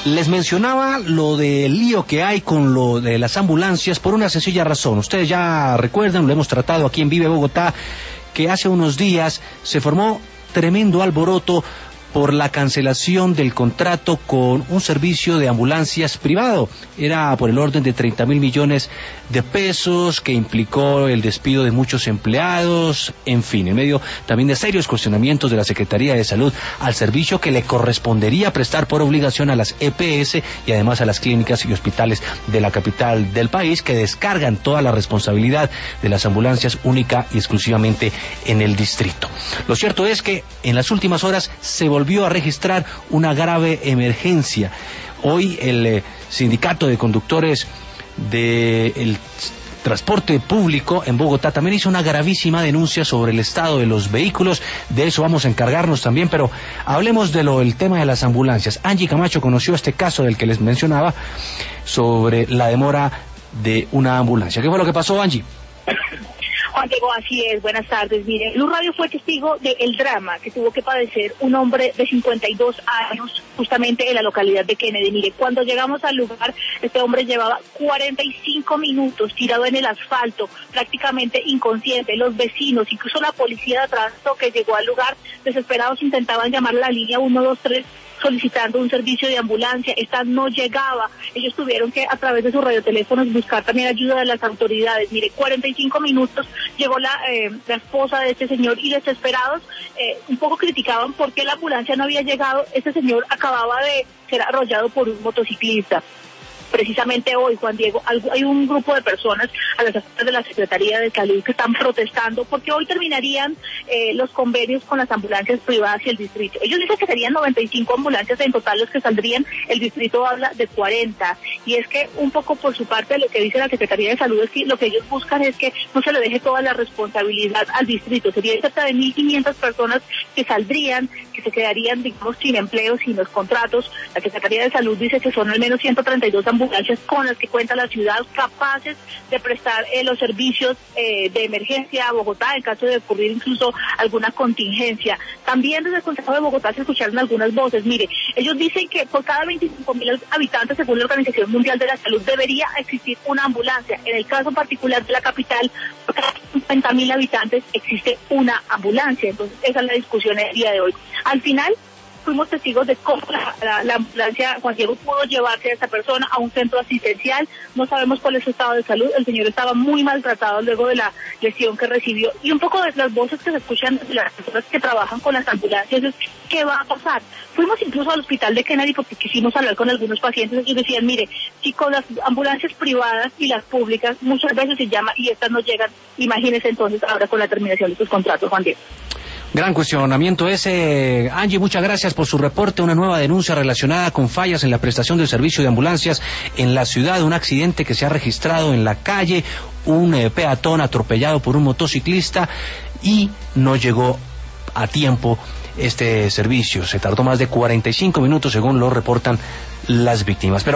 Les mencionaba lo del lío que hay con lo de las ambulancias por una sencilla razón. Ustedes ya recuerdan, lo hemos tratado aquí en Vive Bogotá, que hace unos días se formó tremendo alboroto por la cancelación del contrato con un servicio de ambulancias privado. Era por el orden de 30.000 millones de pesos, que implicó el despido de muchos empleados, en fin, en medio también de serios cuestionamientos de la Secretaría de Salud al servicio que le correspondería prestar por obligación a las EPS y además a las clínicas y hospitales de la capital del país, que descargan toda la responsabilidad de las ambulancias única y exclusivamente en el distrito. Lo cierto es que en las últimas horas se volvió a registrar una grave emergencia. Hoy el sindicato de conductores del transporte público en Bogotá también hizo una gravísima denuncia sobre el estado de los vehículos. De eso vamos a encargarnos también, pero hablemos del tema de las ambulancias. Angie Camacho conoció este caso del que les mencionaba sobre la demora de una ambulancia. ¿Qué fue lo que pasó, Angie? Juan Diego, así es, buenas tardes. Mire, Blue Radio fue testigo del drama que tuvo que padecer un hombre de 52 años justamente en la localidad de Kennedy. Mire, cuando llegamos al lugar, este hombre llevaba 45 minutos tirado en el asfalto, prácticamente inconsciente. Los vecinos, incluso la policía de tránsito que llegó al lugar, desesperados intentaban llamar a la línea 123 solicitando un servicio de ambulancia. Esta no llegaba. Ellos tuvieron que, a través de sus radioteléfonos, buscar también ayuda de las autoridades. Mire, 45 minutos llegó la esposa de este señor y desesperados un poco criticaban por qué la ambulancia no había llegado. Este señor acababa de ser arrollado por un motociclista. Precisamente hoy, Juan Diego, hay un grupo de personas a las afueras de la Secretaría de Salud que están protestando porque hoy terminarían los convenios con las ambulancias privadas y el distrito. Ellos dicen que serían 95 ambulancias en total los que saldrían, el distrito habla de 40, y es que un poco por su parte lo que dice la Secretaría de Salud es que lo que ellos buscan es que no se le deje toda la responsabilidad al distrito. Serían cerca de 1.500 personas que saldrían, que se quedarían, digamos, sin empleo, sin los contratos. La Secretaría de Salud dice que son al menos 132 ambulancias con las que cuenta la ciudad capaces de prestar los servicios de emergencia a Bogotá en caso de ocurrir incluso alguna contingencia. También desde el Consejo de Bogotá se escucharon algunas voces. Mire, ellos dicen que por cada 25.000 habitantes, según la Organización Mundial de la Salud, debería existir una ambulancia. En el caso particular de la capital, por cada 50.000 habitantes existe una ambulancia. Entonces esa es la discusión el día de hoy. Al final fuimos testigos de cómo la ambulancia, Juan Diego, pudo llevarse a esta persona a un centro asistencial. No sabemos cuál es su estado de salud. El señor estaba muy maltratado luego de la lesión que recibió. Y un poco de las voces que se escuchan de las personas que trabajan con las ambulancias es ¿qué va a pasar? Fuimos incluso al hospital de Kennedy porque quisimos hablar con algunos pacientes y decían, mire, si con las ambulancias privadas y las públicas muchas veces se llama y estas no llegan, imagínense entonces ahora con la terminación de sus contratos, Juan Diego. Gran cuestionamiento ese. Angie, muchas gracias por su reporte. Una nueva denuncia relacionada con fallas en la prestación del servicio de ambulancias en la ciudad. Un accidente que se ha registrado en la calle, un peatón atropellado por un motociclista y no llegó a tiempo este servicio. Se tardó más de 45 minutos según lo reportan las víctimas.